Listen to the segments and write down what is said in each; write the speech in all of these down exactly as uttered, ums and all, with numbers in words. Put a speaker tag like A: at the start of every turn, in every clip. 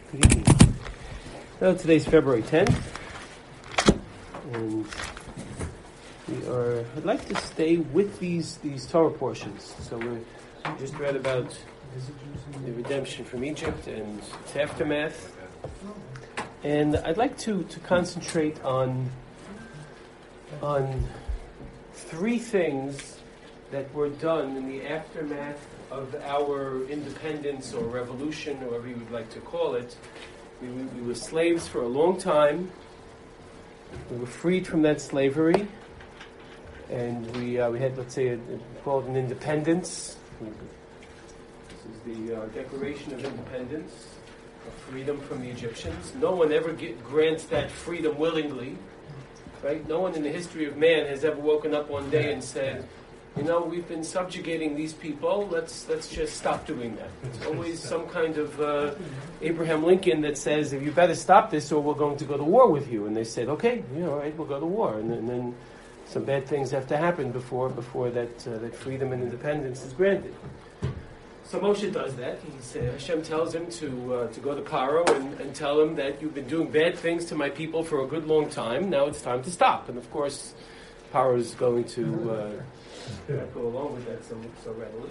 A: Good evening. Well, today's February tenth, and we are. I'd like to stay with these these Torah portions. So we just read about the redemption from Egypt and its aftermath, and I'd like to to concentrate on on three things that were done in the aftermath of our independence or revolution, or whatever you would like to call it. We, we, we were slaves for a long time. We were freed from that slavery, and we uh, we had, let's say, a, a, called an independence. This is the uh, Declaration of Independence, of freedom from the Egyptians. No one ever get, grants that freedom willingly, right? No one in the history of man has ever woken up one day and said, you know, we've been subjugating these people, let's let's just stop doing that. It's always some kind of uh, Abraham Lincoln that says, you better stop this or we're going to go to war with you. And they said, okay, you know, all right, we'll go to war. And, and then some bad things have to happen before before that uh, that freedom and independence is granted. So Moshe does that. He's, uh, Hashem tells him to uh, to go to Paro and, and tell him that you've been doing bad things to my people for a good long time. Now it's time to stop. And of course, Paro is going to... Uh, not go along with that so so readily.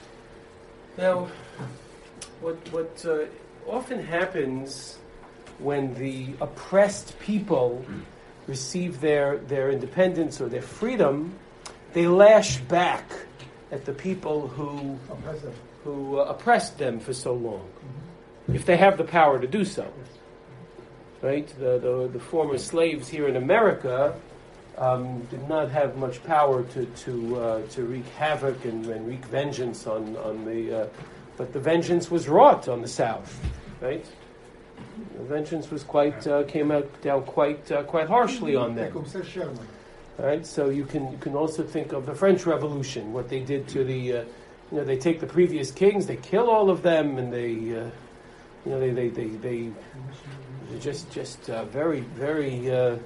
A: Now, what what uh, often happens when the oppressed people receive their, their independence or their freedom, they lash back at the people who who uh, oppressed them for so long, if they have the power to do so. Right? The the, the former slaves here in America Um, did not have much power to to uh, to wreak havoc and, and wreak vengeance on on the, uh, but the vengeance was wrought on the South, right? The vengeance was quite uh, came out down quite uh, quite harshly on them. Right, so you can you can also think of the French Revolution, what they did to the, uh, you know, they take the previous kings, they kill all of them, and they, uh, you know, they they they they just just uh, very very. Uh,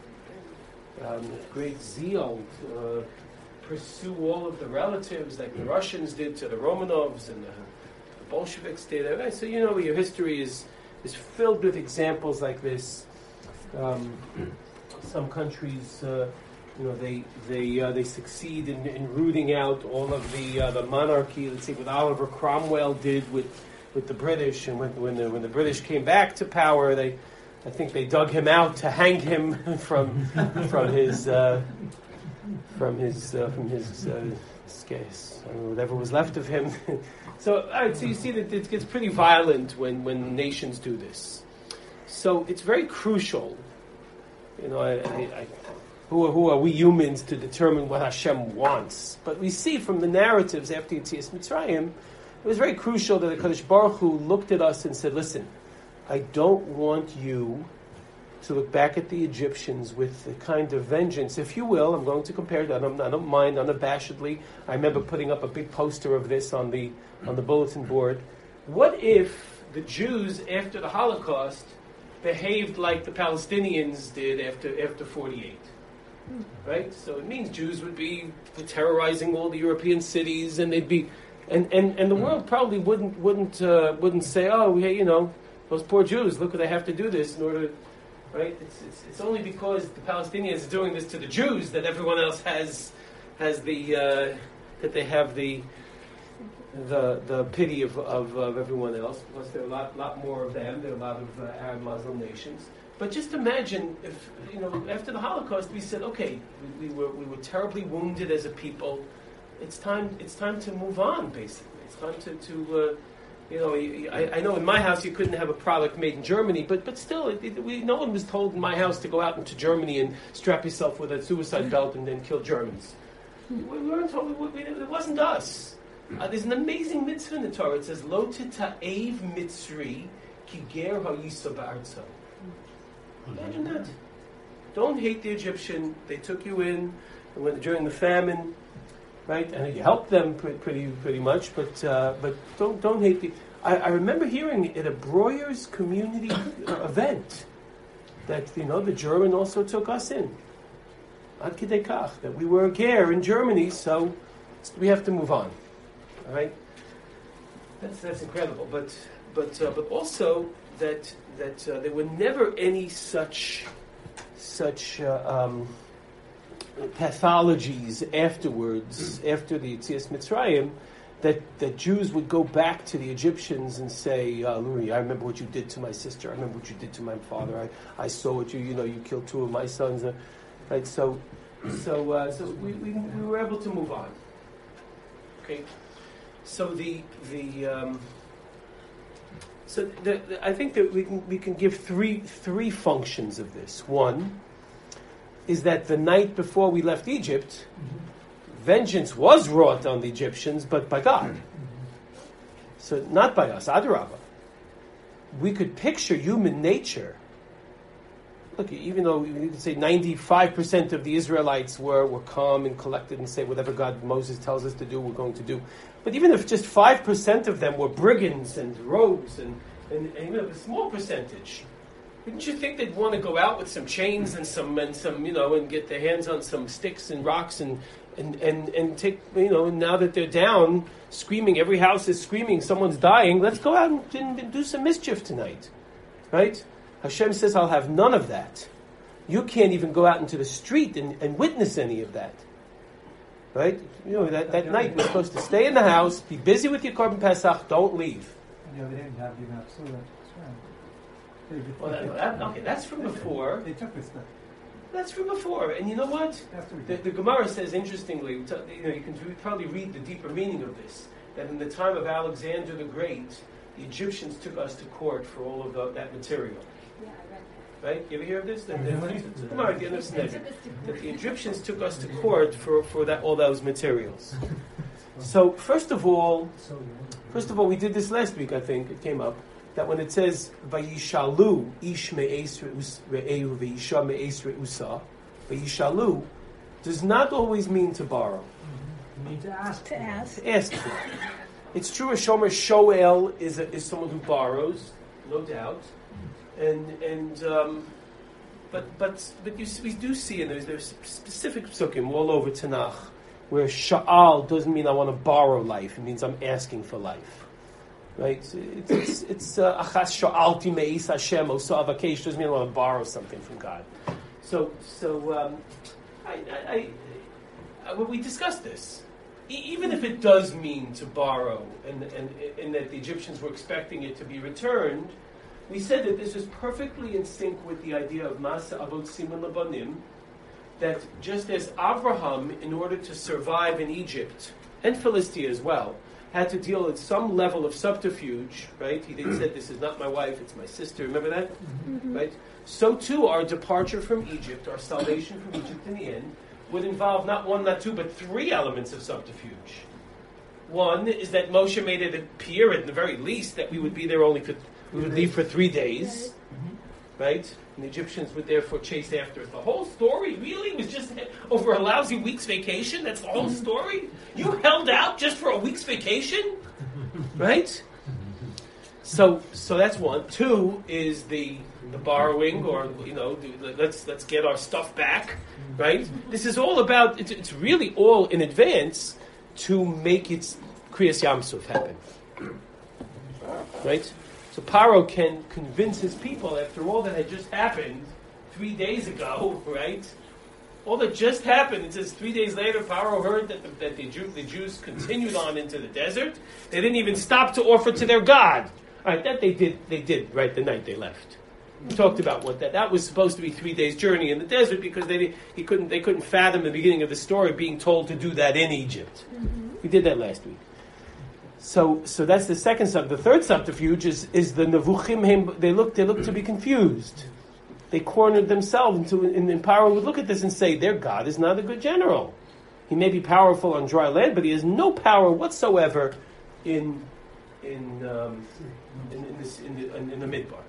A: Um, great zeal to uh, pursue all of the relatives like the Russians did to the Romanovs and the, the Bolsheviks did. Right? So you know your history is is filled with examples like this. Um, some countries, uh, you know, they they uh, they succeed in, in rooting out all of the uh, the monarchy. Let's see what Oliver Cromwell did with, with the British, and when when the, when the British came back to power, they. I think they dug him out to hang him from from his uh, from his uh, from his uh, scase, or whatever was left of him. so, all right, so you see that it gets pretty violent when, when nations do this. So it's very crucial. You know, I, I, I, who are, who are we humans to determine what Hashem wants? But we see from the narratives after Yetzias Mitzrayim, it was very crucial that the Kadosh Baruch Hu looked at us and said, "Listen, I don't want you to look back at the Egyptians with the kind of vengeance, if you will." I'm going to compare that. I don't mind unabashedly. I remember putting up a big poster of this on the on the bulletin board. What if the Jews after the Holocaust behaved like the Palestinians did after after forty-eight? Right? So it means Jews would be terrorizing all the European cities, and they'd be, and and, and the world probably wouldn't wouldn't uh, wouldn't say, oh, hey, you know, those poor Jews, look, they have to do this in order to, right? It's, it's it's only because the Palestinians are doing this to the Jews that everyone else has has the uh, that they have the the the pity of, of of everyone else. Plus, there are a lot lot more of them. There are a lot of uh, Arab Muslim nations. But just imagine if, you know, after the Holocaust, we said, okay, we, we were we were terribly wounded as a people. It's time it's time to move on. Basically, it's time to to uh, You know, I, I know in my house you couldn't have a product made in Germany, but but still, it, it, we, no one was told in my house to go out into Germany and strap yourself with a suicide belt and then kill Germans. We weren't told, we, it wasn't us. Uh, there's an amazing mitzvah in the Torah. It says, Lo tita'ev mitzri ki ger ha'yisa ba'artzo. Imagine that. Don't hate the Egyptian. They took you in and when, during the famine. Right, and you help them pretty pretty much, but uh, but don't don't hate the. I, I remember hearing at a Breuer's community event that, you know, the German also took us in. Ad kidei kach, that we were a ger in Germany, so we have to move on. All right, that's that's incredible. But but uh, but also that that uh, there were never any such such uh, um, pathologies afterwards, after the Yetzias Mitzrayim, that, that Jews would go back to the Egyptians and say, uh, Louis, I remember what you did to my sister. I remember what you did to my father. I, I saw what you, you know, you killed two of my sons. Uh, right? So, so, uh, so we, we we were able to move on. Okay. So the the um, so the, the, I think that we can we can give three three functions of this. One is that the night before we left Egypt, mm-hmm. vengeance was wrought on the Egyptians, but by God. Mm-hmm. So not by us, Adarabah. We could picture human nature. Look, even though you could say ninety-five percent of the Israelites were, were calm and collected and say whatever God, Moses tells us to do, we're going to do. But even if just five percent of them were brigands and rogues, and, and, and even if a small percentage, wouldn't you think they'd want to go out with some chains and some, and some, you know, and get their hands on some sticks and rocks and, and, and, and take, you know, now that they're down, screaming, every house is screaming, someone's dying, let's go out and, and do some mischief tonight, right? Hashem says, I'll have none of that. You can't even go out into the street and, and witness any of that. Right? You know, that, that night we're supposed to stay in the house, be busy with your Korban Pesach, don't leave.
B: Yeah, they didn't have even absolute.
A: Well, that, that, okay, that's from before.
B: They took this stuff.
A: That's from before. And you know what? The, the Gemara says, interestingly, you know, you can probably read the deeper meaning of this, that in the time of Alexander the Great, the Egyptians took us to court for all of the, that material.
C: Yeah, I read that.
A: Right? You ever hear of this? That the, the, Gemara, the, that the Egyptians took us to court for, for that all those materials. So, first of all, first of all, we did this last week, I think, it came up, that when it says, Vayishalu ish me'es re'ehu v'isha me'es re'usa, Vayishalu does not always mean to borrow.
B: You need to ask.
C: To ask.
A: To ask for. It's true, a shomer shoel is a, is someone who borrows, no doubt, and and um, but but but you see, we do see, and there's there's specific psukim all over Tanakh where sha'al doesn't mean I want to borrow life; it means I'm asking for life, right? It's it's it's achas sha'alti me'is Hashem osa avakesh doesn't mean I want to borrow something from God. So so um, I, I, I, I we discussed this. Even if it does mean to borrow, and, and, and that the Egyptians were expecting it to be returned, we said that this is perfectly in sync with the idea of Masa Avot Siman Labanim, that just as Abraham, in order to survive in Egypt, and Philistia as well, had to deal with some level of subterfuge, right? He then said, this is not my wife, it's my sister. Remember that? Mm-hmm. Right? So too, our departure from Egypt, our salvation from Egypt in the end, would involve not one, not two, but three elements of subterfuge. One is that Moshe made it appear, at the very least, that we would be there only for, we would leave for three days, mm-hmm. right? And the Egyptians would therefore chase after us. The whole story really was just over a lousy week's vacation? That's the whole story? You held out just for a week's vacation? Right? So, so that's one. Two is the the borrowing, or you know, the, let's let's get our stuff back, right? This is all about. It's, it's really all in advance to make its Kriyas Yamsuf happen, right? So Paro can convince his people after all that had just happened three days ago, right? All that just happened. It says three days later, Paro heard that the, that the, Jew, the Jews continued on into the desert. They didn't even stop to offer to their God. All right, that they did. They did right the night they left. We talked about what that that was supposed to be three days' journey in the desert because they he couldn't they couldn't fathom the beginning of the story being told to do that in Egypt. Mm-hmm. We did that last week. So so that's the second sub. The third subterfuge is is the nevuchim. They look they look to be confused. They cornered themselves into and, and Paro would look at this and say their God is not a good general. He may be powerful on dry land, but he has no power whatsoever in in um, in, in, this, in the in, in the midbar.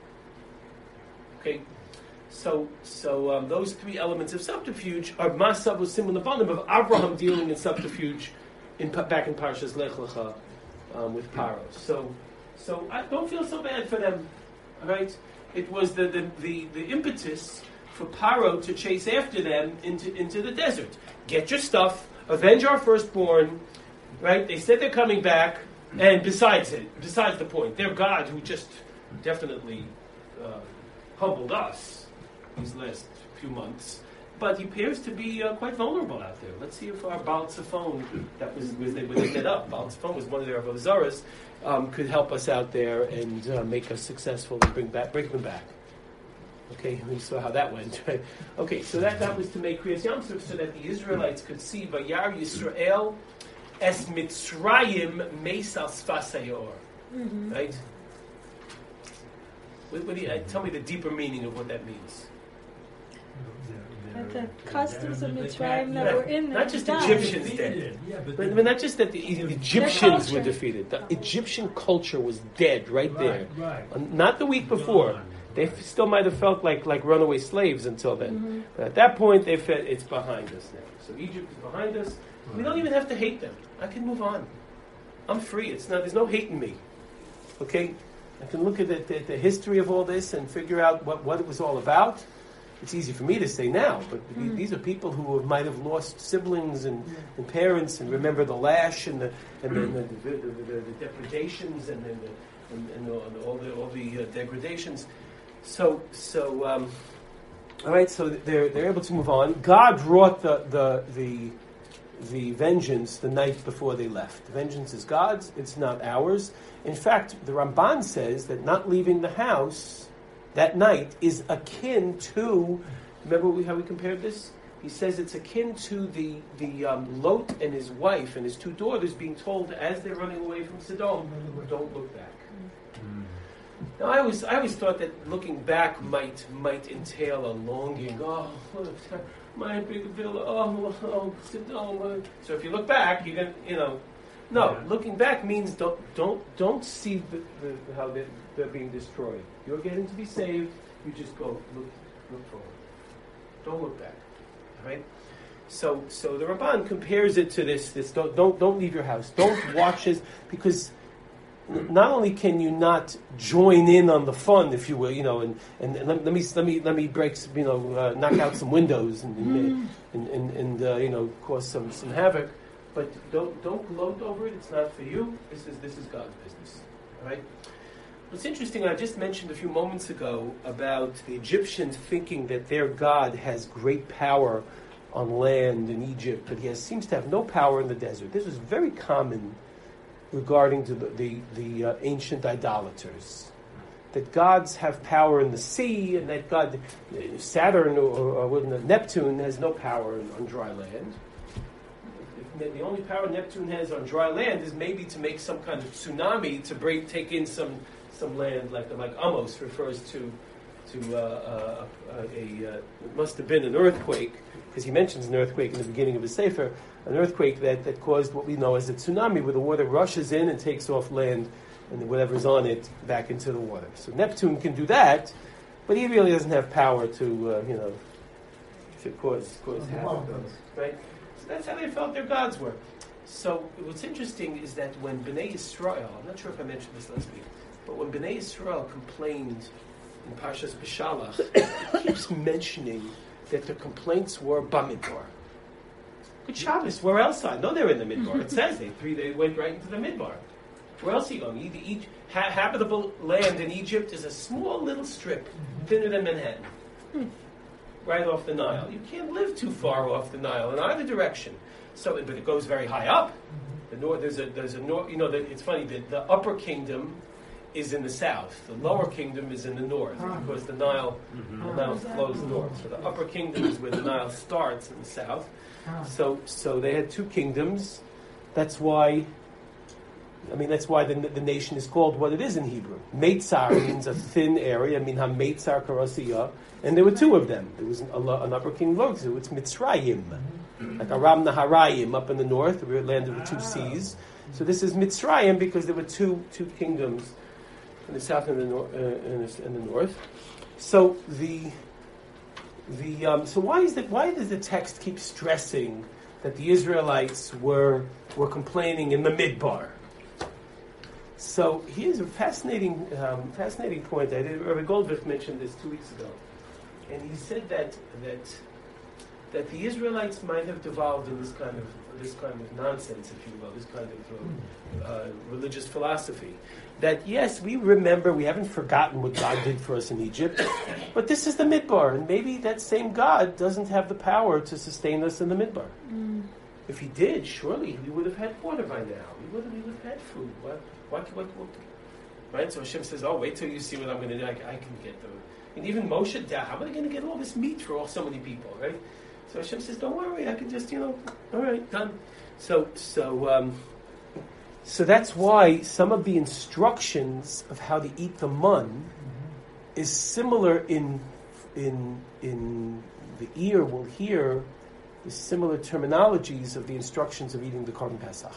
A: Okay, so so um, those three elements of subterfuge are Masav Siman Labanim of Abraham dealing in subterfuge in back in Parshas Lech Lecha um, with Paro. So so I don't feel so bad for them. All right, it was the the, the, the impetus for Paro to chase after them into into the desert. Get your stuff, avenge our firstborn. Right? They said they're coming back. And besides it, besides the point, their God, who just definitely uh, humbled us these last few months, but he appears to be uh, quite vulnerable out there. Let's see if our Baal Tzafon, that was was they, when they met up, Baal Tzafon was one of their Avozaras, um, could help us out there and uh, make us successful and bring back, bring them back. Okay, we saw how that went, right? Okay, so that, that was to make Kriyas Yam Suf so that the Israelites could see Vayar Yisrael es Mitzrayim Meisal Sfasayor.
C: Mm-hmm.
A: Right? What, what do you, uh, tell me the deeper meaning of what that means.
C: Like the customs of Mitzrayim that
A: Not-
C: were in there.
A: not just
C: died.
A: Egyptians dead.
B: Yeah, but,
A: But, but not just that the Egyptians were
C: culture.
A: defeated. The Egyptian culture was dead right there.
B: Right, right.
A: Uh, Not the week before.
B: Gone.
A: They f- still might have felt like, like runaway slaves until then.
C: Mm-hmm.
A: But at that point, they felt it's behind us now. So Egypt is behind us. We don't even have to hate them. I can move on. I'm free. It's not. There's no hate in me. Okay? I can look at the, the, the history of all this and figure out what, what it was all about. It's easy for me to say now, but th- these are people who might have lost siblings and, and parents and remember the lash and the and the, the, the, the, the, the depredations and, and, the, and, and, the, and all the all the uh, degradations. So so um, all right. So they're they're able to move on. God wrought the the the the vengeance the night before they left. The vengeance is God's. It's not ours. In fact, the Ramban says that not leaving the house that night is akin to, remember we, how we compared this? He says it's akin to the, the um, Lot and his wife and his two daughters being told as they're running away from Sodom, don't look back. Now I always, I always thought that looking back might might entail a longing. Oh, my big villa. Oh, oh Sodom. So if you look back, you're gonna, you know, no.
B: Yeah.
A: Looking back means don't don't don't see the, the, how they're, they're being destroyed. You're getting to be saved. You just go look look forward. Don't look back. All right. So so the Ramban compares it to this this don't don't, don't leave your house. Don't watch this because not only can you not join in on the fun, if you will, you know, and, and, and let, let me let me let me break, some, you know, uh, knock out some windows and and, and, and, and uh, you know, cause some, some havoc, but don't don't gloat over it. It's not for you. This is this is God's business. All right. What's interesting, I just mentioned a few moments ago about the Egyptians thinking that their God has great power on land in Egypt, but he has, seems to have no power in the desert. This was very common regarding to the, the, the uh, ancient idolaters. That gods have power in the sea, and that God, Saturn or, or, or Neptune has no power on, on dry land. If the only power Neptune has on dry land is maybe to make some kind of tsunami to break, take in some some land, like like Amos refers to to uh, uh, a, a uh, it must have been an earthquake, because he mentions an earthquake in the beginning of his sefer, an earthquake that, that caused what we know as a tsunami, where the water rushes in and takes off land and whatever's on it back into the water. So Neptune can do that, but he really doesn't have power to, uh, you know, to cause, cause havoc. Right? So that's how they felt their gods were. So what's interesting is that when Bnei Yisrael, I'm not sure if I mentioned this last week, but when Bnei Yisrael complained in Parshas Beshalach, it keeps mentioning that the complaints were Bamidbar. Good Shabbos, where else? I know they're in the Midbar. It says they three they went right into the Midbar. Where else are you going? Either each ha- habitable land in Egypt is a small little strip, thinner than Manhattan, right off the Nile. You can't live too far off the Nile in either direction. So, but it goes very high up. The north, there's a there's a north. You know, the, it's funny. The, the upper kingdom is in the south. The lower kingdom is in the north, because the Nile the Nile flows north. So the upper kingdom is where the Nile starts in the south. So so they had two kingdoms. That's why. I mean, that's why the, the nation is called what it is in Hebrew. Meitzar means a thin area. I mean, ha Meitzar Karasiya, and there were two of them. There was an, an upper kingdom, so it's Mitzrayim, like Aram Naharayim up in the north, the land of the two seas. So this is Mitzrayim because there were two two kingdoms in the south and the, nor- uh, in the, in the north. So the the um, so why is that? Why does the text keep stressing that the Israelites were were complaining in the Midbar? So here's a fascinating, um, fascinating point. I did. Rabbi Goldberg mentioned this two weeks ago, and he said that that that the Israelites might have devolved in this kind of this kind of nonsense, if you will, this kind of uh, uh, religious philosophy. That yes, we remember, we haven't forgotten what God did for us in Egypt, but this is the Midbar, and maybe that same God doesn't have the power to sustain us in the Midbar.
C: Mm.
A: If he did, surely we would have had water by now. We would have, we would have had food. What, what, what, what, right? So Hashem says, oh, wait till you see what I'm going to do. I, I can get them. And even Moshe, how am I going to get all this meat for all so many people, right? So Hashem says, don't worry, I can just, you know, all right, done. So, so, um, so that's why some of the instructions of how to eat the mun mm-hmm. is similar in, in, in the ear will hear the similar terminologies of the instructions of eating the Korban Pesach.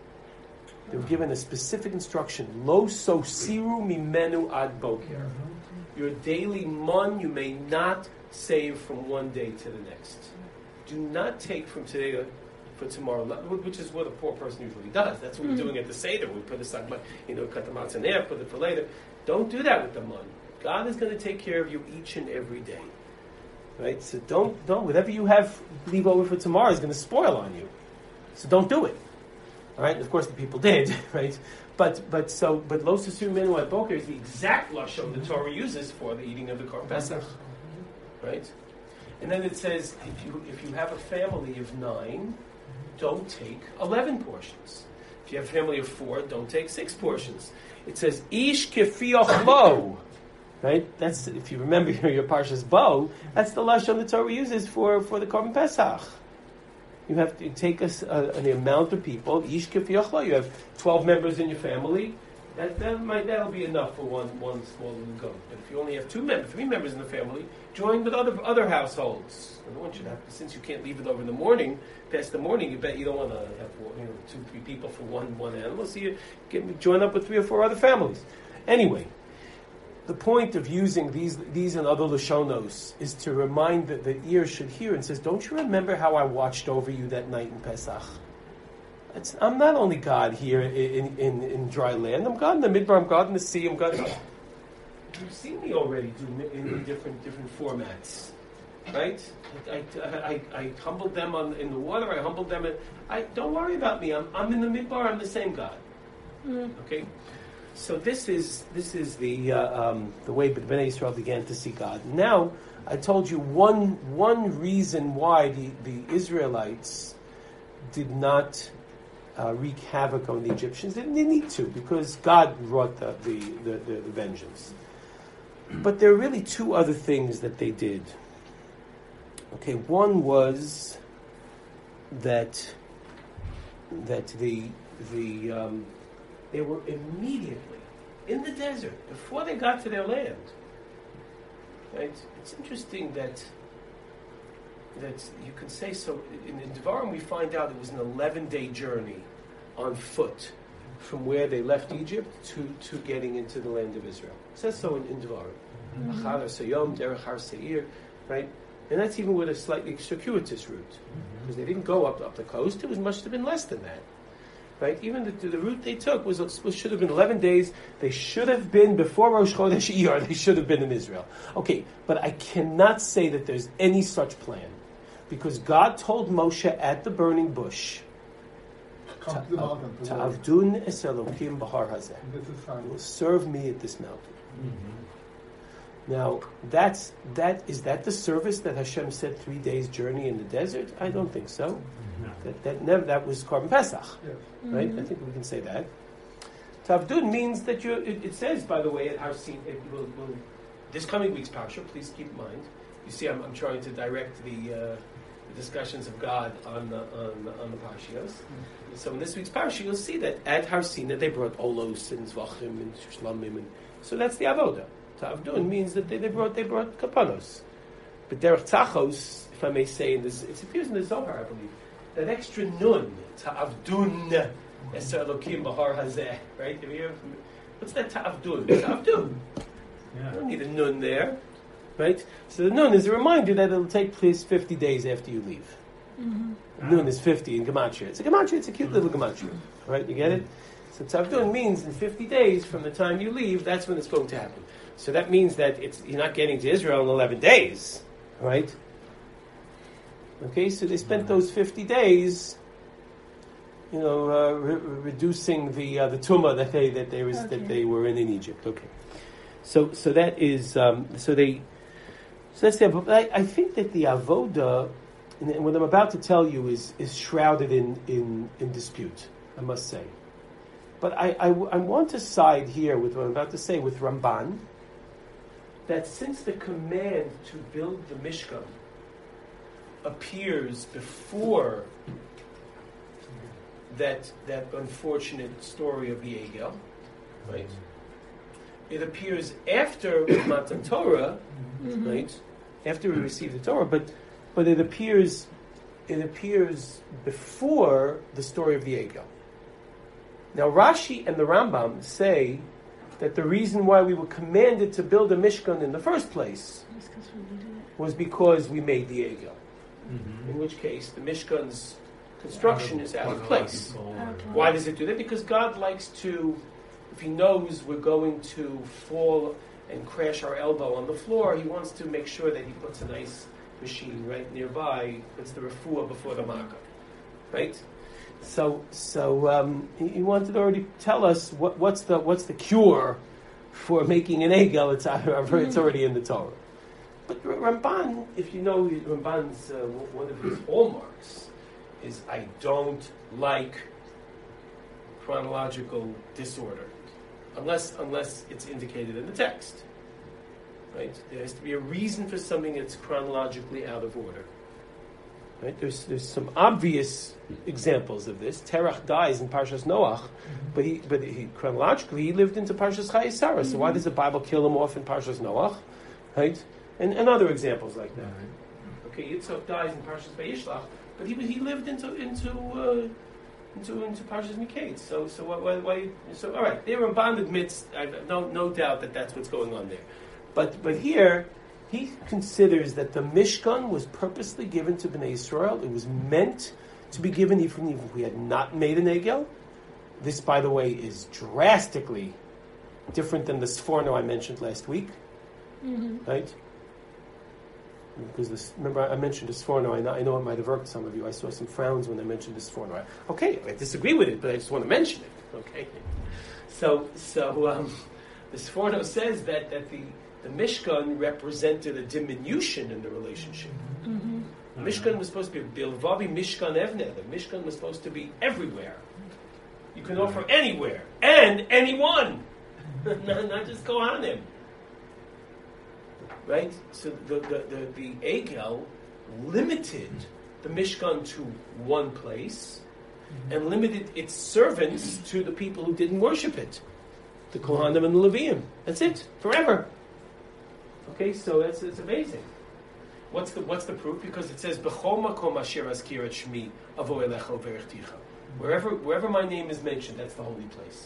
A: They were given a specific instruction, Lo sosiru mimenu ad boker. Your daily mun you may not save from one day to the next. Do not take from today for tomorrow, which is what a poor person usually does. That's what mm-hmm. we're doing at the Seder. We put aside, you know, cut the matzah in there, put it for later. Don't do that with the mun. God is going to take care of you each and every day. Right? So don't, don't, whatever you have leave over for tomorrow is going to spoil on you. So don't do it. All right? And of course the people did, right? But, but so, but lo sasur menu at boker is the exact lashon the Torah uses for the eating of the Korban Pesach. Right? And then it says, if you if you have a family of nine, don't take eleven portions. If you have a family of four, don't take six portions. It says, ish kefioch lo. Right? That's, if you remember your Parshas Bo, that's the lashon the Torah uses for, for the Korban Pesach. You have to take a, a, an amount of people, ish kefioch lo. You have twelve members in your family. That, that might, that'll be enough for one, one small little goat. But if you only have two members, three members in the family, join with other other households. And one should have, since you can't leave it over in the morning, past the morning, you bet you don't want to have you know, two, three people for one one animal. So you get, join up with three or four other families. Anyway, the point of using these these and other lashonos is to remind that the ear should hear and says, don't you remember how I watched over you that night in Pesach? It's, I'm not only God here in, in, in dry land. I'm God in the Midbar. I'm God in the sea. I'm God. You've seen me already do in, in different different formats, right? I, I, I, I humbled them on, in the water. I humbled them. In, I don't worry about me. I'm I'm in the Midbar. I'm the same God. Mm. Okay. So this is this is the uh, um, the way Bnei Yisrael began to see God. Now I told you one one reason why the, the Israelites did not Uh, wreak havoc on the Egyptians. They didn't need to, because God wrought the, the, the, the, the vengeance. But there are really two other things that they did. Okay, one was that that the the um, they were immediately in the desert before they got to their land. Right? It's interesting that that you can say so. In, in Devarim we find out it was an eleven-day journey on foot from where they left Egypt to, to getting into the land of Israel. It says so in, in Devarim. Achar Sayom, Derech Har Seir, right? And that's even with a slightly circuitous route, because they didn't go up up the coast. It was must have been less than that, right? Even the, the route they took was, was should have been eleven days. They should have been before Rosh Chodesh Iyar. They should have been in Israel. Okay, but I cannot say that there's any such plan. Because God told Moshe at the burning bush,
D: Come to the mountain.
A: Ta'avdun es Elokim b'har hazeh. You will serve me at this mountain. Mm-hmm. Now, that's that is that the service that Hashem said three days journey in the desert? I don't think so. No. That that never that was Korban Pesach, yes. Right? Mm-hmm. I think we can say that. Ta'avdun means that you. It, it says, by the way, at Har Sin, it will, will this coming week's parsha. Please keep in mind. You see, I'm, I'm trying to direct the. Uh, discussions of God on the on the, on the parshios. Mm-hmm. So in this week's parsha, you'll see that at Har Sinai they brought olos and zvachim and shlamim, and so that's the avoda. Ta'avdun means that they, they brought they brought kapanos. But derech tzachos, if I may say, in this, it appears in the Zohar, I believe, that extra nun ta'avdun eser elokim b'har hazeh. Right? Have you heard from, what's that ta'avdun? Ta'avdun. Yeah. You don't need a nun there. Right? So the nun is a reminder that it'll take place fifty days after you leave. Mm-hmm. Nun is fifty in Gematria. It's a Gematria, it's a cute little Gematria. Right? You get it? So Tzavdun means in fifty days from the time you leave, that's when it's going to happen. So that means that it's you're not getting to Israel in eleven days. Right? Okay, so they spent those fifty days, you know, uh, re- reducing the uh, the tumah that they that they was
C: Okay.
A: that they were in in Egypt. Okay, so so that is um, so they so that's the. But I, I think that the avoda, and what I'm about to tell you is is shrouded in in, in dispute. I must say, but I, I I want to side here with what I'm about to say with Ramban, that since the command to build the Mishkan appears before that that unfortunate story of the Egel, right? It appears after Matan Torah,
C: Mhm.
A: right? After we receive the Torah, but but it appears it appears before the story of the Egel. Now Rashi and the Rambam say that the reason why we were commanded to build a Mishkan in the first place
C: It's 'cause we did it.
A: was because we made the Egel.
B: Mm-hmm.
A: In which case, the Mishkan's construction is out of place.
C: Okay.
A: Why does it do that? Because God likes to, if He knows we're going to fall and crash our elbow on the floor, He wants to make sure that He puts a nice machine right nearby, puts the refuah before the makkah, right? So, so um, he, he wanted to already tell us what, what's the what's the cure for making an egel. It's however it's already in the Torah. But Ramban, if you know Ramban's uh, one of his hallmarks is I don't like chronological disorder, unless unless it's indicated in the text. Right? There has to be a reason for something that's chronologically out of order. Right? There's there's some obvious examples of this. Terach dies in Parshas Noach, but he but he chronologically he lived into Parshas Chayei Sarah. So why does the Bible kill him off in Parshas Noach? Right? And, and other examples like that. Okay, Yitzchak dies in Parshas Vayishlach, but he he lived into into uh, into into Parshas Miketz. So so why, why, why so all right? There Ramban admits I have no no doubt that that's what's going on there, but but here he considers that the Mishkan was purposely given to Bnei Yisrael. It was meant to be given even if we had not made an Egel. This, by the way, is drastically different than the Sforno I mentioned last week,
C: Mm-hmm.
A: right? Because this, remember, I mentioned the Sforno. I know, I know it might have irked some of you. I saw some frowns when I mentioned the Sforno. I, okay, I disagree with it, but I just want to mention it. Okay, so so um, the Sforno says that that the the Mishkan represented a diminution in the relationship.
C: Mm-hmm.
A: The Mishkan was supposed to be Bilvavi Mishkan Evne. The Mishkan was supposed to be everywhere. You can offer anywhere and anyone, not, not just Kohanim. Right? So the the, the, the Egel limited the Mishkan to one place and limited its servants to the people who didn't worship it. The Kohanim and the Leviim. That's it. Forever. Okay, so that's, that's amazing. What's the what's the proof? Because it says B'chol makom asher azkir et shmi avo elecha u'verechtecha. Wherever wherever my name is mentioned, that's the holy place.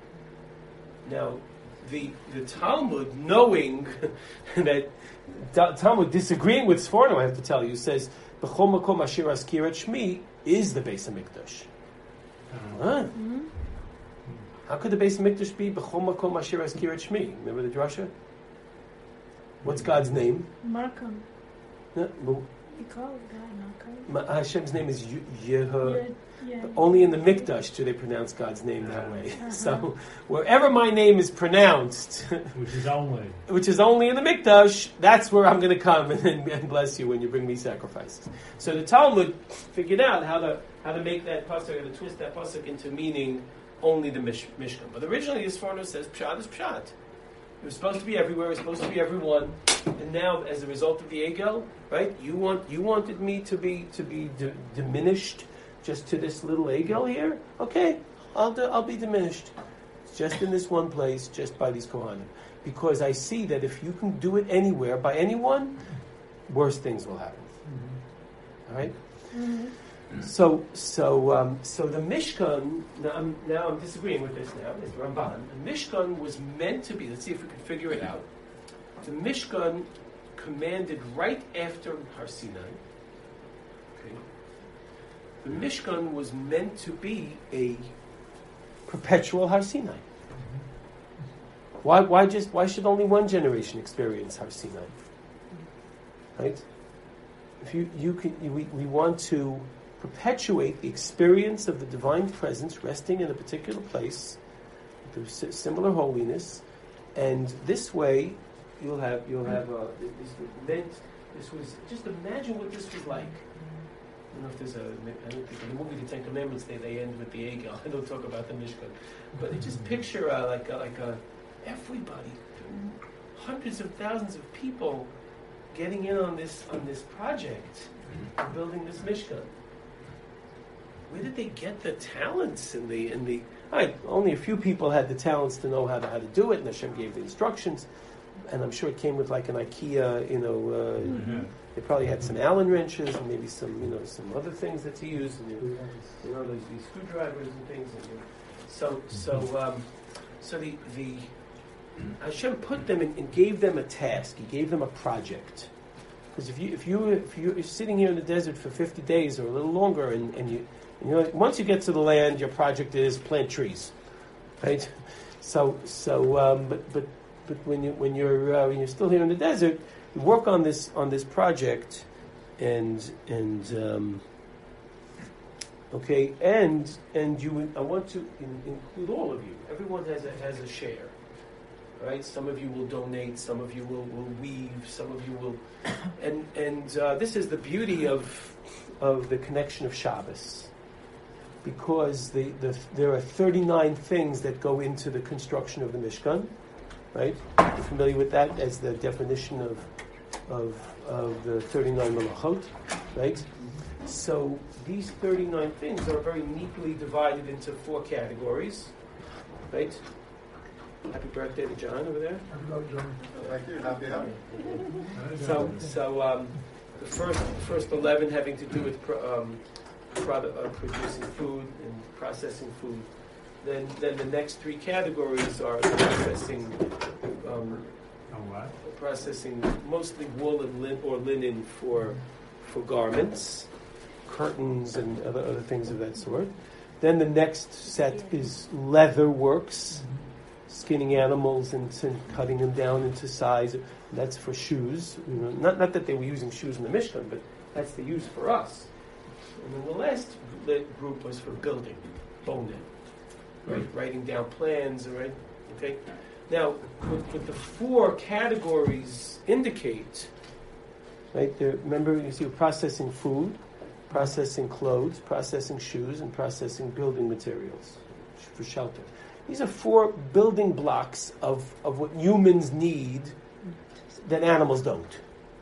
A: Now, the the Talmud, knowing that Ta- Talmud disagreeing with Sforno, I have to tell you, says B'chol makom asher azkir et shmi is the Beis Hamikdash. Huh?
C: Mm-hmm.
A: How could the Beis Hamikdash be B'chol makom asher azkir et shmi? Remember the drasha? What's God's name?
C: Markham.
A: No, but
C: You call it God Markham.
A: Ma- Hashem's name is Ye- Yehu.
C: Yeah, yeah.
A: Only in the Mikdash do they pronounce God's name that way.
C: Uh-huh.
A: So wherever my name is pronounced,
B: Which is only.
A: which is only in the Mikdash, that's where I'm going to come and, and bless you when you bring me sacrifices. So the Talmud figured out how to how to make that pasuk, how to twist that pasuk into meaning only the Mish- Mishkan. But originally, as Sforno says, Pshat is Pshat. It was supposed to be everywhere. It was supposed to be everyone. And now, as a result of the Egel, right? You want you wanted me to be to be d- diminished just to this little Egel here. Okay, I'll do, I'll be diminished. It's just in this one place, just by these Kohanim, because I see that if you can do it anywhere by anyone, worse things will happen. All right.
C: Mm-hmm.
A: So, so, um, so the Mishkan. Now I'm, now I'm disagreeing with this. Now, it's Ramban. The Mishkan was meant to be. Let's see if we can figure it out. The Mishkan commanded right after Har Sinai. Okay. The Mishkan was meant to be a perpetual Har Sinai. Why? Why just? Why should only one generation experience Har Sinai? Right. if you you can, you, we we want to perpetuate the experience of the divine presence resting in a particular place, with similar holiness, and this way, you'll have you'll have uh, this meant. This was just imagine what this was like. I don't know if there's a. I don't think in the movie The Ten Commandments they, they end with the Egel. I don't talk about the Mishkan, but just picture uh, like a, like a, everybody, hundreds of thousands of people, getting in on this on this project, of building this Mishkan. Where did they get the talents and the and the? Right, only a few people had the talents to know how to how to do it, and Hashem gave the instructions. And I'm sure it came with like an IKEA, you know. Uh, mm-hmm. They probably had some Allen wrenches and maybe some, you know, some other things that he used. And, you, you know, these, these screwdrivers and things. And, you know. So, so, um, so the the Hashem put them in, and gave them a task. He gave them a project. Because if you if you if you're sitting here in the desert for fifty days or a little longer, and, and you you know once you get to the land, your project is plant trees, right? So so um, but but. But when you when you're uh, when you're still here in the desert, you work on this on this project, and and um, okay, and and you I want to in, include all of you. Everyone has a has a share, right? Some of you will donate, some of you will, will weave, some of you will, and and uh, this is the beauty of of the connection of Shabbos, because the, the there are thirty-nine things that go into the construction of the Mishkan. Right? You're familiar with that as the definition of of, of the thirty-nine malachot, right? So these thirty-nine things are very neatly divided into four categories, right? Happy birthday to John over there.
D: Happy birthday, John. Thank you. Happy happy.
A: So, so um, the first first eleven having to do with pro, um, product, uh, producing food and processing food. Then, then the next three categories are processing, um,
B: oh, what?
A: processing mostly wool and lin, or linen for for garments, curtains, and other other things of that sort. Then the next set is leather works, skinning animals and, and cutting them down into size. That's for shoes. You know, not not that they were using shoes in the Mishkan, but that's the use for us. And then the last group was for building, boning. Right, writing down plans, right? Okay. Now, what, what the four categories indicate, right? There, remember, you see, we're processing food, processing clothes, processing shoes, and processing building materials for shelter. These are four building blocks of, of what humans need that animals don't.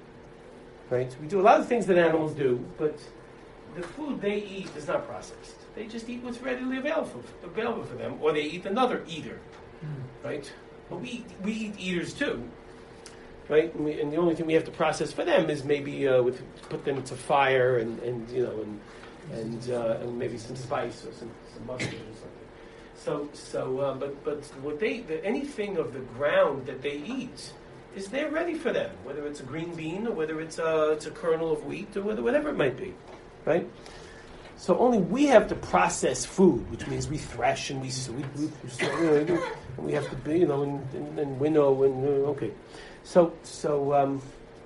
A: Right? We do a lot of things that animals do, but the food they eat is not processed. They just eat what's readily available for, available for them, or they eat another eater, mm. right? But we eat, we eat eaters too, right? And, we, and the only thing we have to process for them is maybe uh, with put them to fire and, and you know and and, uh, and maybe some spice or some, some mustard or something. So so uh, but but what they the, anything of the ground that they eat is there ready for them, whether it's a green bean or whether it's a it's a kernel of wheat or whether, whatever it might be, right? So only we have to process food, which means we thresh and we we, we, we, and we have to be, you know, and, and, and winnow and uh, okay. So so um,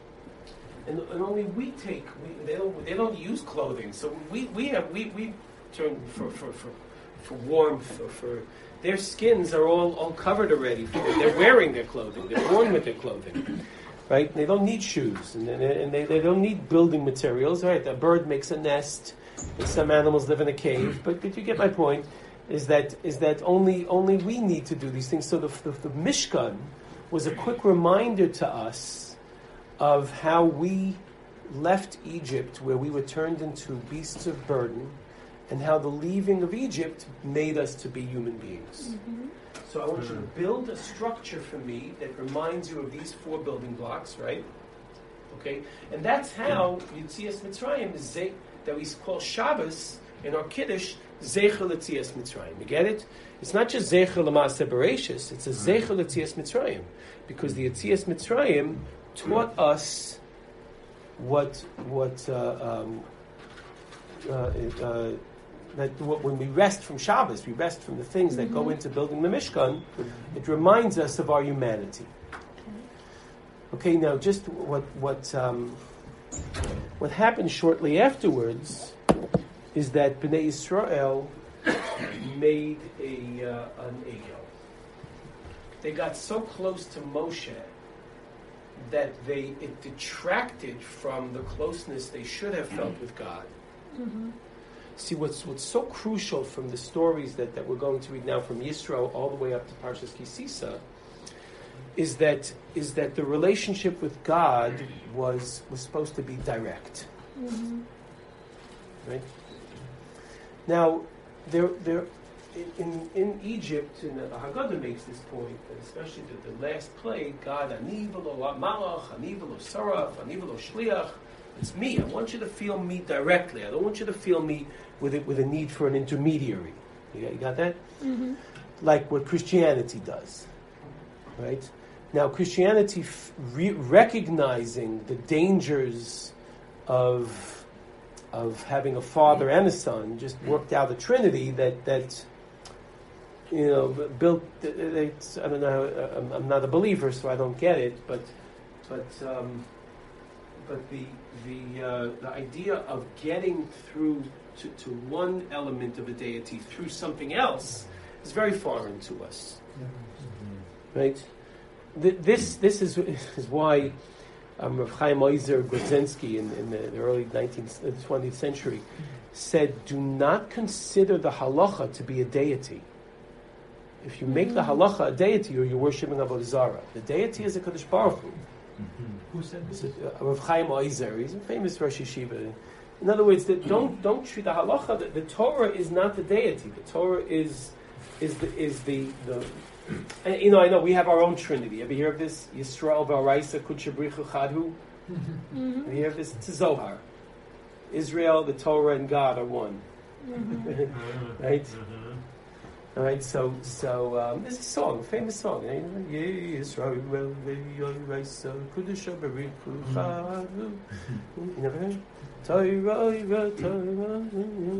A: and, and only we take. We, they don't they don't use clothing. So we, we have we we turn for for, for, for warmth or for their skins are all, all covered already. They're wearing their clothing. They're born with their clothing. Right? They don't need shoes and, and they, they don't need building materials. Right? A bird makes a nest. And some animals live in a cave, but, but you get my point. Is that is that only only we need to do these things? So the, the the Mishkan was a quick reminder to us of how we left Egypt, where we were turned into beasts of burden, and how the leaving of Egypt made us to be human beings. Mm-hmm. So I want you to build a structure for me that reminds you of these four building blocks, right? Okay, and that's how Yetzias Mitzrayim is ze- that we call Shabbos in our Kiddush Zecher L'Tzias Mitzrayim. You get it? It's not just Zecher L'Maaseh Bereishis. It's a Zecher L'Tzias Mitzrayim, because the Yetzias Mitzrayim taught us what what uh, um, uh, uh, that what, when we rest from Shabbos, we rest from the things that mm-hmm. go into building the Mishkan. It reminds us of our humanity. Okay, now just what what um, what What happened shortly afterwards is that Bnei Israel made a uh, an egel. They got so close to Moshe that they it detracted from the closeness they should have felt with God.
C: Mm-hmm.
A: See, what's what's so crucial from the stories that, that we're going to read now from Yisro all the way up to Parshas Kisisa is that is that the relationship with God was was supposed to be direct.
C: Mm-hmm.
A: Right? Now, there there in in Egypt, and the Haggadah makes this point, and especially the, the last plague, God, Ani v'lo malach, Ani v'lo saraf, Ani v'lo shliach. It's me. I want you to feel me directly. I don't want you to feel me with it with a need for an intermediary. You got, you got that?
C: Mm-hmm.
A: Like what Christianity does, right? Now, Christianity f- re- recognizing the dangers of of having a father and a son, just worked out a trinity that that you know built. It's, I don't know. I'm, I'm not a believer, so I don't get it. But but um, but the the uh, the idea of getting through to, to one element of a deity through something else is very foreign to us, right? Th- this this is is why. Um, Rav Chaim Oizer Grodzinski in, in the, the early nineteenth, twentieth century said, do not consider the halacha to be a deity. If you make the halacha a deity, or you're worshipping Avodah Zarah. The deity is a Kadosh Baruch Hu.
B: Who said this?
A: So, uh, Rav Chaim Oizer, he's a famous Rosh Yeshiva. In other words, that don't don't treat the halacha. The, the Torah is not the deity. The Torah is is the is the the And, you know, I know we have our own Trinity. Ever hear of this? Yisrael v'Araisa Kudshabrichu Chadhu.
C: Mm-hmm.
A: Ever hear of this? It's a Zohar. Israel, the Torah, and God are one.
C: Mm-hmm.
A: Right? All right. So, so um, there's a song, a famous song. Yisrael v'Araisa Kudshabrichu Chadhu. You never heard? Torah, Torah.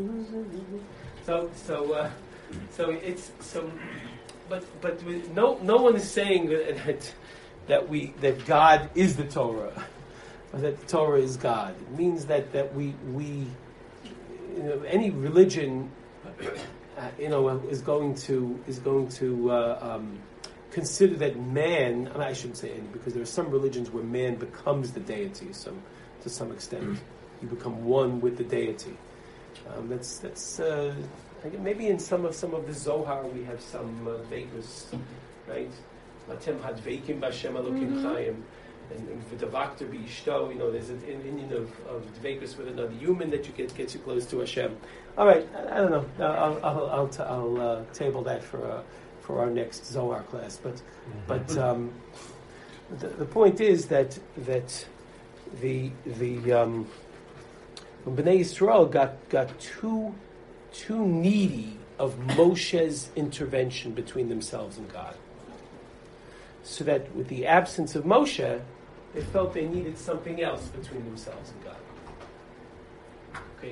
A: So, so, uh, so it's so. But but no no one is saying that that we that God is the Torah, or that the Torah is God. It means that that we we you know, any religion uh, you know is going to is going to uh, um, consider that man. I, mean, I shouldn't say any, because there are some religions where man becomes the deity. Some to some extent, you become one with the deity. Um, that's that's. Uh, Maybe in some of some of the Zohar we have some uh, Vegas, right? Latem had veikim b'Hashem Elokim Chayim, and v'davakter b'ishto. You know, there's an Indian of of Vegas with another human that you get gets you close to Hashem. All right, I, I don't know. I'll I'll I'll, t- I'll uh, table that for uh, for our next Zohar class. But but um, the, the point is that that the the um, when Bnei Yisrael got got too. too needy of Moshe's intervention between themselves and God. So that with the absence of Moshe, they felt they needed something else between themselves and God. Okay.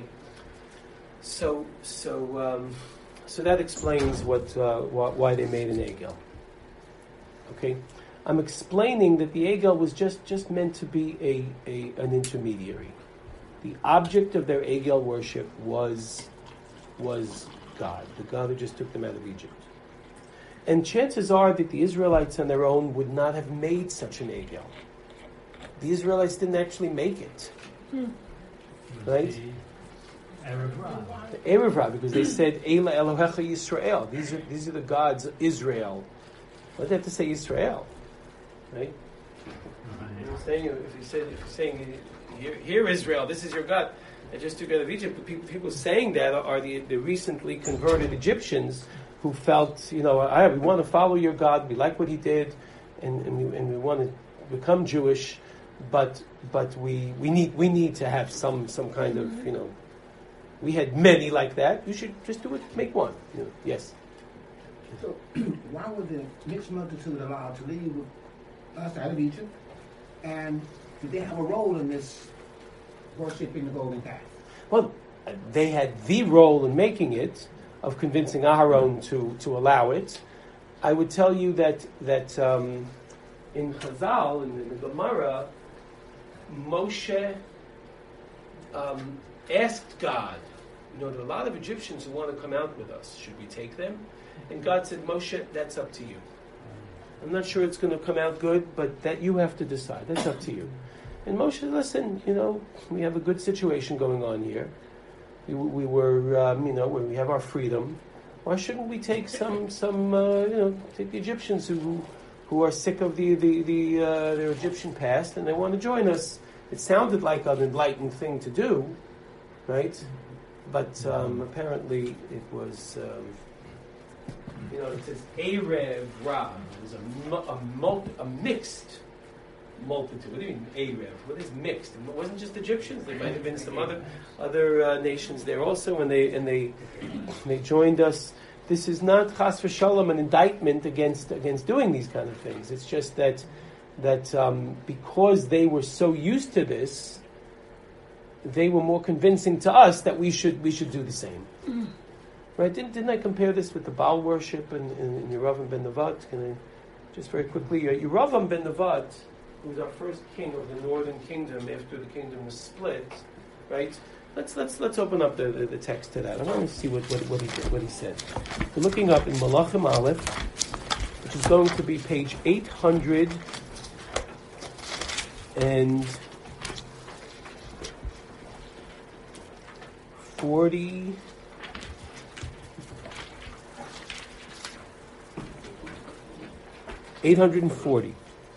A: So so um, so that explains what uh, wh- why they made an egel. Okay. I'm explaining that the egel was just, just meant to be a, a an intermediary. The object of their egel worship was was God, the God who just took them out of Egypt. And chances are that the Israelites on their own would not have made such an egel. The Israelites didn't actually make it.
C: Hmm.
A: Right?
B: The Erev Ra.
A: The Erev Ra, because they said, Eila Elohecha Yisrael. These are, these are the gods of Israel. Why do they have to say Israel? Right? You know what I'm saying? If you said, if you're saying, here, here Israel, this is your God. I just took out of Egypt. But people, people saying that are the, the recently converted Egyptians who felt, you know, I, we want to follow your God. We like what he did, and, and we and we want to become Jewish, but but we, we need we need to have some some kind of, you know. We had many like that. You should just do it. Make one. You know, yes.
E: So why was the mixed multitude allowed to leave with us out of Egypt, and did they have a role in this worshiping the golden calf?
A: Well, they had the role in making it, of convincing Aharon to, to allow it. I would tell you that that um, in Chazal, in the Gemara, Moshe um, asked God, you know, there are a lot of Egyptians who want to come out with us. Should we take them? And God said, Moshe, that's up to you. I'm not sure it's going to come out good, but that you have to decide. That's up to you. And Moshe said, listen, you know, we have a good situation going on here. We, we were, um, you know, we have our freedom. Why shouldn't we take some, some, uh, you know, take the Egyptians who, who are sick of the, the, the uh, their Egyptian past and they want to join us? It sounded like an enlightened thing to do, right? But um, apparently it was, um, you know, it says Erev Ra. It was a, a, multi, a mixed multitude. What do you mean Erev? What is mixed? It wasn't just Egyptians. There might have been some other other uh, nations there also, and they and they they joined us. This is not chas v'shalom an indictment against against doing these kind of things. It's just that that um, because they were so used to this, they were more convincing to us that we should we should do the same. Mm. Right? Didn't, didn't I compare this with the Baal worship in, in, in Yeravam ben Nevat? Can I just very quickly? Uh, Yeravam ben Nevat, who was our first king of the northern kingdom after the kingdom was split, right? Let's let's let's open up the, the, the text to that. I want to see what, what, what he did, what he said. We're looking up in Malachim Aleph, which is going to be page eight hundred and forty. eight hundred forty.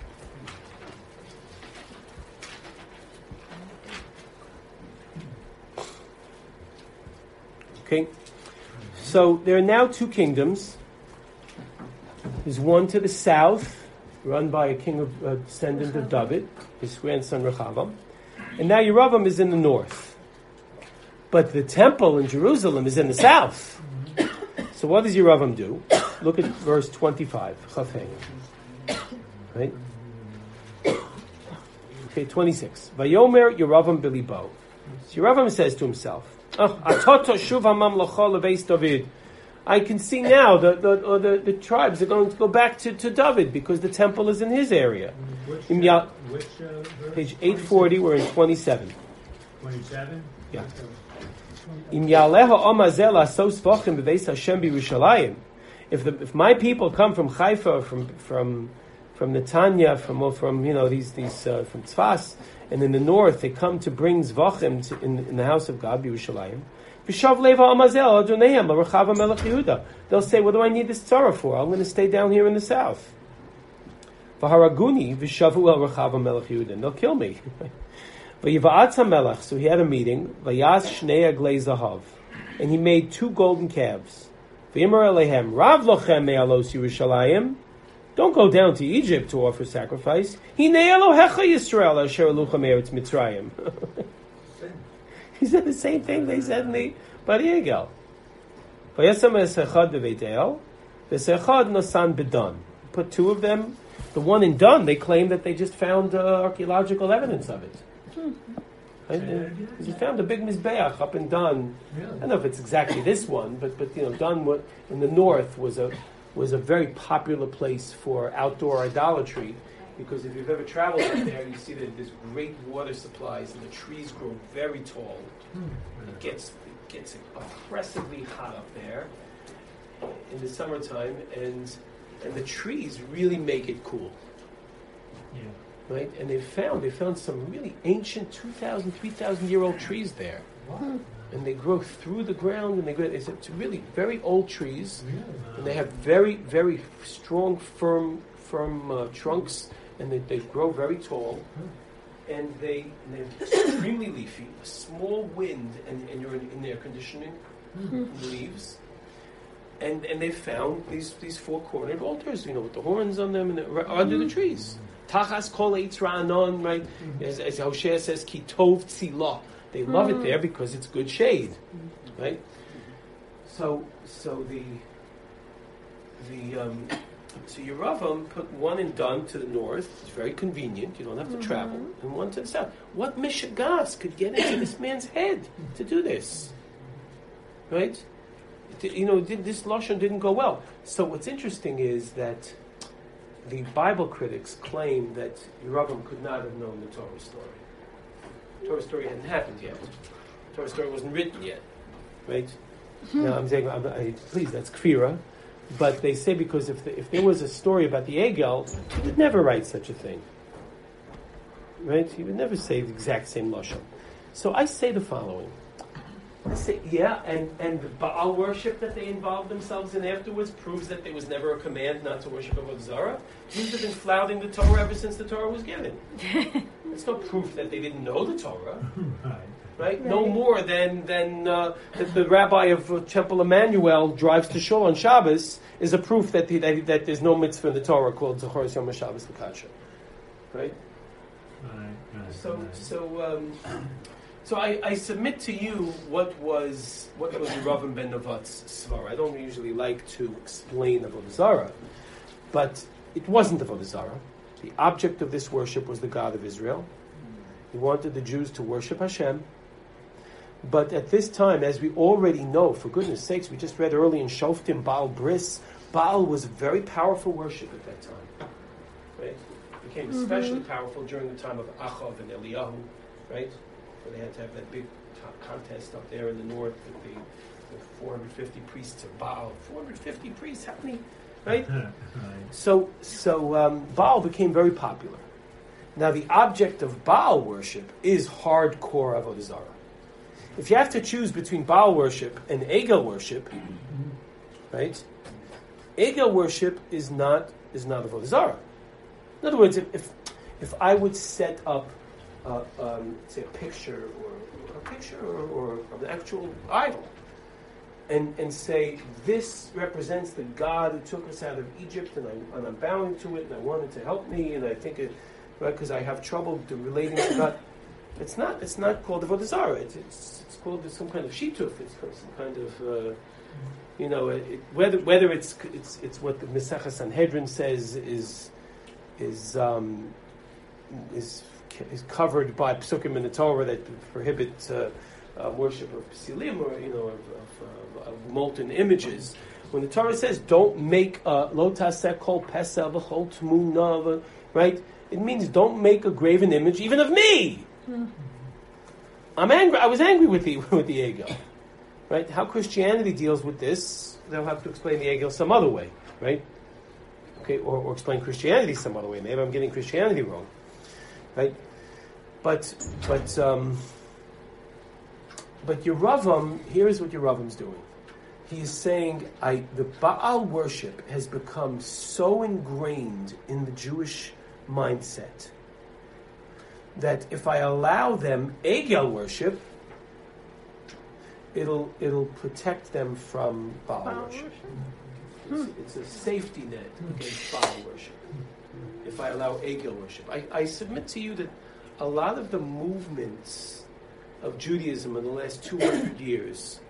A: Okay, so there are now two kingdoms. There's one to the south, run by a king of a descendant of David, his grandson Rechavam, and now Yeravam is in the north. But the temple in Jerusalem is in the south. So what does Yeravam do? Look at verse twenty-five. Chafei. Right? Okay, twenty-six. Vayomer Yeravam bilibo. So Yeravam says to himself, oh, Atoto shuv hamamlacha leveis David. I can see now that the, the, the, the tribes are going to go back to, to David because the temple is in his area.
B: Which,
A: In Ya-
B: which uh, verse?
A: Page eight forty, we're in twenty-seven.
B: twenty-seven?
A: Yeah. Im yaleha omazel asos v'chim b'veis Hashem b'Yerushalayim. If the if my people come from Haifa, from from from Netanya, from from you know these these uh, from Tzfas, and in the north they come to bring zvachim to, in, in the house of God, Yerushalayim. V'shav leva amazel adonayim l'Rechavam melech Yehuda. They'll say, what do I need this tzara for? I'm going to stay down here in the south. V'haraguni v'shavu el Rechavam melech Yehuda. And they'll kill me. V'yivaatz hamelech. So he had a meeting. V'yaz shnei aglei zahav, and he made two golden calves. V'yimar alehem rav lochem me'alos Yerushalayim. Don't go down to Egypt to offer sacrifice. Hinei Elohecha Yisrael asher alucha me'eretz Mitzrayim. He said the same thing they said in the Bari Egel. V'yasam esechad b'Veit v'esechad nosan b'dan. Put two of them. The one in Dan, they claim that they just found uh, archaeological evidence of it. Right? Uh, they found a big mizbeach up in Dan.
B: Really?
A: I don't know if it's exactly this one, but but you know, Dan in the north was a was a very popular place for outdoor idolatry. Because if you've ever traveled up there, you see that there's great water supplies and the trees grow very tall. It gets it gets oppressively hot up there in the summertime, and and the trees really make it cool.
B: Yeah.
A: Right? And they found they found some really ancient two thousand, three thousand year old trees there.
B: What?
A: And they grow through the ground, and they grow. It's, it's really very old trees,
B: Really?
A: and they have very very strong, firm firm uh, trunks. And they, they grow very tall, and they and they're extremely leafy. A small wind, and, and you're in, in air conditioning leaves. And and they found these these four cornered altars, you know, with the horns on them, and they're under the trees. Tachas kol eitz ra'anon, right? As, as Hosea says, ki tov tzilah. They love it there because it's good shade, right? So so the the um, So Yeravam put one in Dan to the north. It's very convenient. You don't have to mm-hmm. travel. And one to the south. What Mishagas could get into this man's head to do this? Right? You know, this Lashon didn't go well. So what's interesting is that the Bible critics claim that Yeravam could not have known the Torah story. Torah story hadn't happened yet. Torah story wasn't written yet, right? Now I'm saying, I'm, I, please, that's kfira. But they say because if the, if there was a story about the Egel, he would never write such a thing, right? He would never say the exact same lashon. So I say the following. I say, yeah, and, and the Baal worship that they involved themselves in afterwards proves that there was never a command not to worship Avodah Zarah. Jews have been flouting the Torah ever since the Torah was given. It's no proof that they didn't know the Torah.
B: Right.
A: Right? No more than than uh, that the rabbi of uh, Temple Emmanuel drives to shul on Shabbos is a proof that, he, that, he, that there's no mitzvah in the Torah called Zechoros Yom HaShabbos L'Kadsha. Right?
B: Right, right,
A: So
B: right.
A: so um, so I, I submit to you what was what was Ravim ben Nevat's svara. I don't usually like to explain Avodah Zarah, but it wasn't Avodah Zarah. The object of this worship was the God of Israel. He wanted the Jews to worship Hashem. But at this time, as we already know, for goodness sakes, we just read early in Shoftim, Baal Bris, Baal was a very powerful worship at that time. Right? It became especially mm-hmm. powerful during the time of Achav and Eliyahu, right? Where they had to have that big t- contest up there in the north with the, the four hundred fifty priests of Baal. four hundred fifty priests, how many? Right?
B: Right.
A: So, so um, Baal became very popular. Now, the object of Baal worship is hardcore Avodah Zarah. If you have to choose between Baal worship and Egel worship, right? Egel worship is not is not Avodah Zarah. In other words, if if, if I would set up, uh, um, say, a picture or, or a picture or, or an actual idol, and and say this represents the God who took us out of Egypt, and I and I'm bowing to it, and I want it to help me, and I think it, right, because I have trouble to relating to God. It's not. It's not called Avodah Zarah. It's, it's it's called some kind of shituf. It's some kind of, uh, you know, it, whether whether it's it's it's what the Mesechah Sanhedrin says is is um, is is covered by psukim in the Torah that prohibit uh, uh, worship of psilim or you know of, of, uh, of molten images. When the Torah says don't make a lo taseh kol pesel v'chol tmuna, right? It means don't make a graven image even of me. I'm angry. I was angry with the with the Egel, right? How Christianity deals with this, they'll have to explain the Egel some other way, right? Okay, or, or explain Christianity some other way. Maybe I'm getting Christianity wrong, right? But but um, but Yeravam, here's what Yeravam's doing. He's saying, I the Baal worship has become so ingrained in the Jewish mindset that if I allow them Egel worship, it'll it'll protect them from Baal, Baal worship. worship. It's, it's a safety net against Baal worship. If I allow Egel worship, I, I submit to you that a lot of the movements of Judaism in the last two hundred years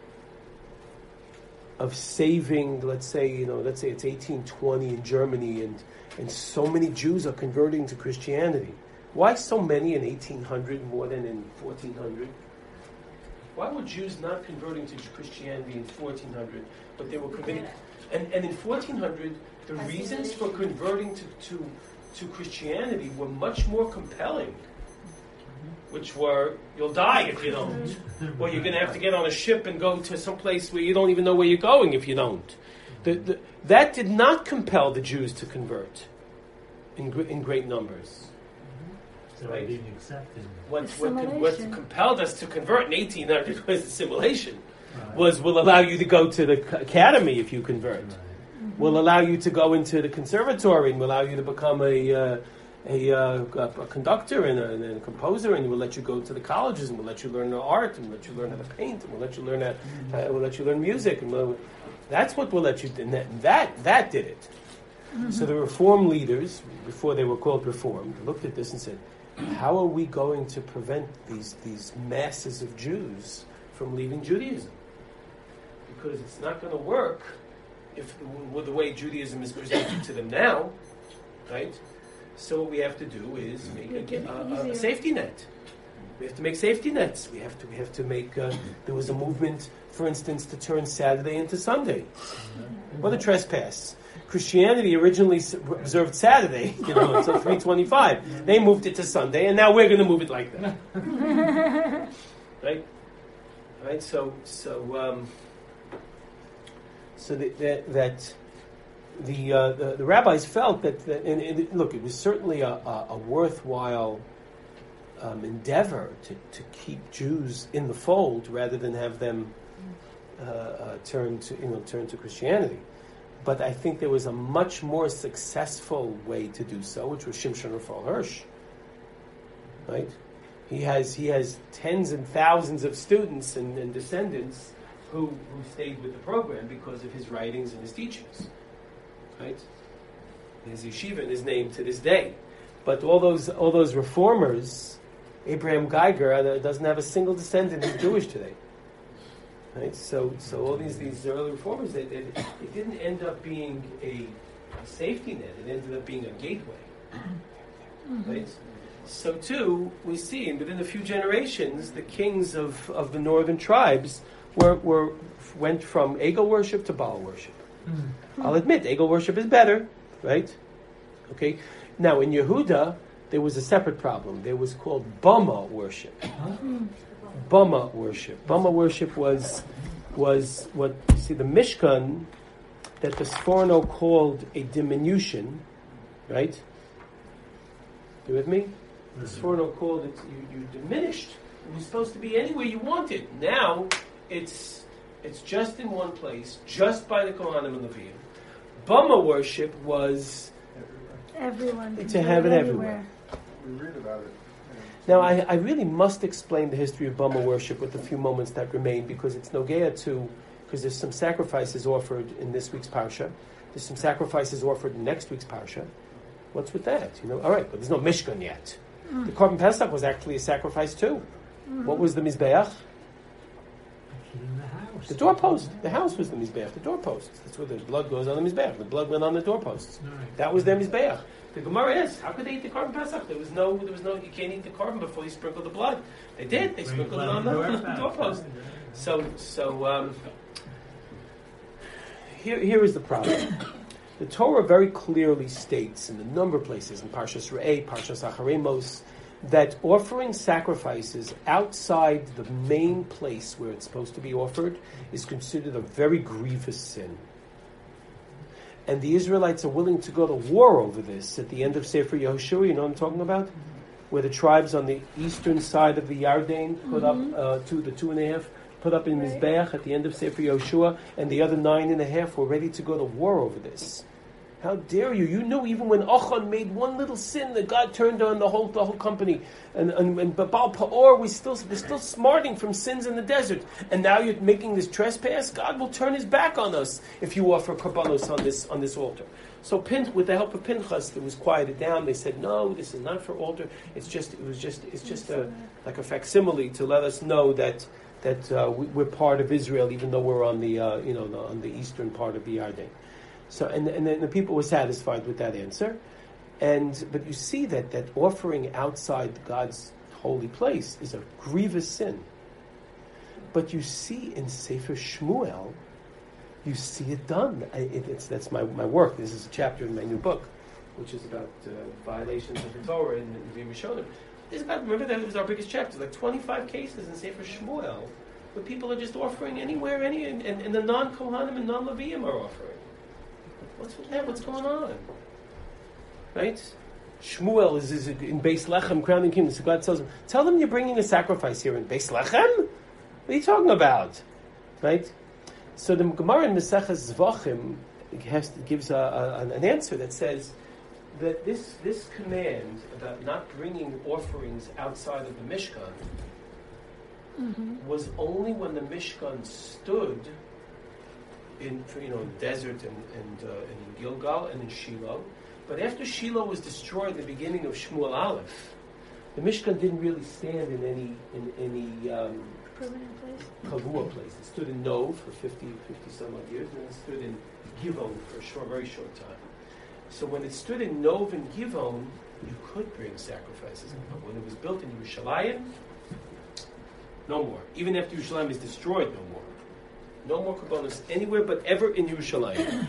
A: of saving, let's say, you know, let's say it's eighteen twenty in Germany, and and so many Jews are converting to Christianity. Why so many in eighteen hundred more than in fourteen hundred? Why were Jews not converting to Christianity in fourteen hundred, but they were converting? And, and in fourteen hundred, the reasons for converting to, to, to Christianity were much more compelling, which were, you'll die if you don't. Or you're going to have to get on a ship and go to some place where you don't even know where you're going if you don't. The, the, that did not compel the Jews to convert in, in great numbers.
B: So
A: right?
B: they didn't accept it.
A: What, what, what compelled us to convert in eighteen hundred was assimilation.
B: Right.
A: Was we'll allow you to go to the academy if you convert.
B: Right.
C: Mm-hmm.
A: We'll allow you to go into the conservatory, and we'll allow you to become a uh, a, uh, a conductor and a, and a composer, and we'll let you go to the colleges, and we'll let you learn art, and we'll let you learn how to paint, and we'll let you learn how, uh, we'll let you learn music, and we'll, that's what we'll let you do. And that that, that did it. Mm-hmm. So the Reform leaders, before they were called Reformed, looked at this and said, how are we going to prevent these these masses of Jews from leaving Judaism? Because it's not going to work if with the way Judaism is presented to them now, right? So what we have to do is make a, a, a safety net. We have to make safety nets. We have to. We have to make. Uh, there was a movement, for instance, to turn Saturday into Sunday. What a trespass! Christianity originally s- observed Saturday, you know, until three twenty-five. They moved it to Sunday, and now we're going to move it like that. Right? Right? So, so, um, so that that, that the, uh, the the rabbis felt that, that and, and look, it was certainly a, a, a worthwhile um, endeavor to, to keep Jews in the fold rather than have them uh, uh, turn to you know turn to Christianity. But I think there was a much more successful way to do so, which was Shimshon Raphael Hirsch. Right? He has he has tens and thousands of students and, and descendants who, who stayed with the program because of his writings and his teachings. Right? His yeshiva and his name to this day. But all those all those reformers, Abraham Geiger uh, doesn't have a single descendant who's Jewish today. Right? So so all these these early reformers, they, they, it didn't end up being a, a safety net. It ended up being a gateway. Mm-hmm. Right? So too, we see, and within a few generations, the kings of, of the northern tribes were, were went from Egel worship to Baal worship. Mm-hmm. I'll admit, Egel worship is better, right? Okay. Now in Yehuda, there was a separate problem. There was called Bama worship. Mm-hmm. Bama worship. Bama worship was was what you see the Mishkan that the Sforno called a diminution, right? You with me? The Sforno called it you, you diminished. It was supposed to be anywhere you wanted. Now it's it's just in one place, just by the Kohanim and Leviim. Bama worship was
C: everyone
A: to have it everywhere.
D: We read about it.
A: Now, I, I really must explain the history of Bama worship with the few moments that remain, because it's nogea to, because there's some sacrifices offered in this week's parsha. There's some sacrifices offered in next week's parsha. What's with that? You know, all right, but there's no Mishkan yet. Mm. The Korban Pesach was actually a sacrifice too. Mm-hmm. What was the Mizbeach?
B: In the house.
A: The doorpost. The house was the Mizbeach. The doorpost. That's where the blood goes on the Mizbeach. The blood went on the doorposts.
B: Right.
A: That was their Mizbeach. The Gemara is, how could they eat the Korban Pesach? There was no, there was no. You can't eat the Korban before you sprinkle the blood. They did. They sprinkled it on the, on the doorpost. So, so um, here, here is the problem. The Torah very clearly states in a number of places, in Parshas Re'eh, Parshas Acharemos, that offering sacrifices outside the main place where it's supposed to be offered is considered a very grievous sin. And the Israelites are willing to go to war over this at the end of Sefer Yehoshua. You know what I'm talking about? Where the tribes on the eastern side of the Yarden put mm-hmm. up uh, two, the two and a half, put up in right. Mizbeach at the end of Sefer Yehoshua, and the other nine and a half were ready to go to war over this. How dare you? You knew even when Achan made one little sin that God turned on the whole the whole company. And and, and Baal Peor, we still we're still smarting from sins in the desert. And now you're making this trespass. God will turn His back on us if you offer korbanos on this on this altar. So Pin, with the help of Pinchas, it was quieted down. They said, no, this is not for altar. It's just it was just it's just a like a facsimile to let us know that that uh, we, we're part of Israel, even though we're on the uh, you know the, on the eastern part of the Yarden. So and and then the people were satisfied with that answer, and but you see that that offering outside God's holy place is a grievous sin. But you see in Sefer Shmuel, you see it done. It, it's that's my, my work. This is a chapter in my new book, which is about uh, violations of the Torah in the Rishonim. This about remember that it was our biggest chapter, like twenty-five cases in Sefer Shmuel, where people are just offering anywhere, any and, and, and the non-Kohanim and non-Leviim are offering. What's with that? What's going on? Right? Shmuel is, is in Beis Lechem, crowning kingdom. So God tells him, tell them you're bringing a sacrifice here in Beis Lechem? What are you talking about? Right? So the Gemara in Maseches Zvachim has, gives a, a, an answer that says that this, this command about not bringing offerings outside of the Mishkan mm-hmm. was only when the Mishkan stood in you know in the desert and and uh, in Gilgal and in Shiloh, but after Shiloh was destroyed, the beginning of Shmuel Aleph, the Mishkan didn't really stand in any in any um,
C: permanent place.
A: Kavua place. It stood in Nov for fifty, fifty some odd years, and it stood in Givon for a short, very short time. So when it stood in Nov and Givon, you could bring sacrifices, but when it was built in Yerushalayim, no more. Even after Yerushalayim is destroyed, no more. No more korbanos anywhere but ever in Yerushalayim.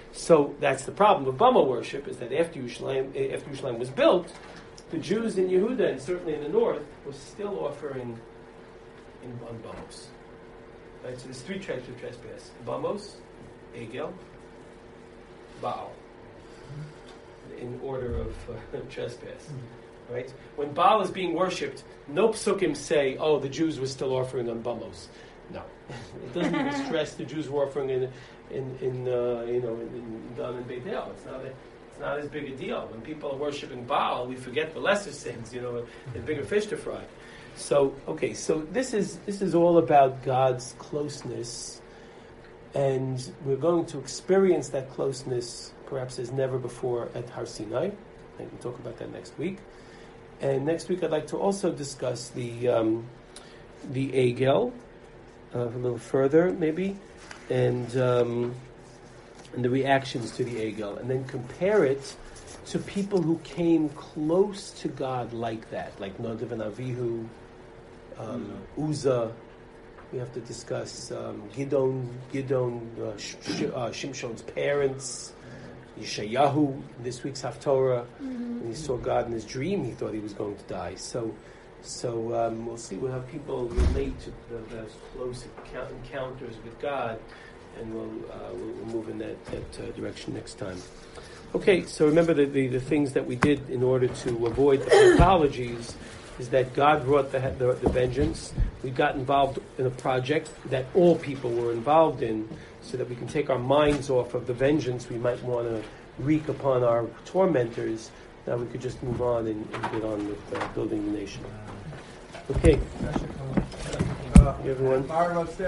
A: So that's the problem with Bama worship, is that after Yerushalayim, after Yerushalayim was built, the Jews in Yehuda, and certainly in the north, were still offering in, on Bamos. Right? So there's three types of trespass. Bamos, Egel, Baal. In order of uh, trespass. Right? When Baal is being worshipped, no psukim say, oh, the Jews were still offering on Bamos. No. It doesn't even stress the Jews were offering in, in, in uh, you know, in, in Dan and Beit El. It's not a, it's not as big a deal. When people are worshiping Baal, we forget the lesser sins, you know, the bigger fish to fry. So, okay, so this is this is all about God's closeness, and we're going to experience that closeness perhaps as never before at Har Sinai. I can talk about that next week. And next week I'd like to also discuss the um, the Egel uh, a little further, maybe, and um, and the reactions to the Egel, and then compare it to people who came close to God like that, like Nadav and Avihu, um, Uzzah. We have to discuss um, Gidon, Gidon, uh, Sh- Sh- uh, Shimshon's parents, Yeshayahu, this week's Haftorah.
C: Mm-hmm.
A: When he saw God in his dream, he thought he was going to die. So, so um, we'll see. We'll have people relate to the, those close account- encounters with God, and we'll uh, we'll, we'll move in that that uh, direction next time. Okay, so remember the, the the things that we did in order to avoid the pathologies is that God brought the, the the vengeance. We got involved in a project that all people were involved in, so that we can take our minds off of the vengeance we might want to wreak upon our tormentors. Now we could just move on and, and get on with uh, building the nation. Okay.
D: Uh,
A: Everyone.
D: Myron upstairs.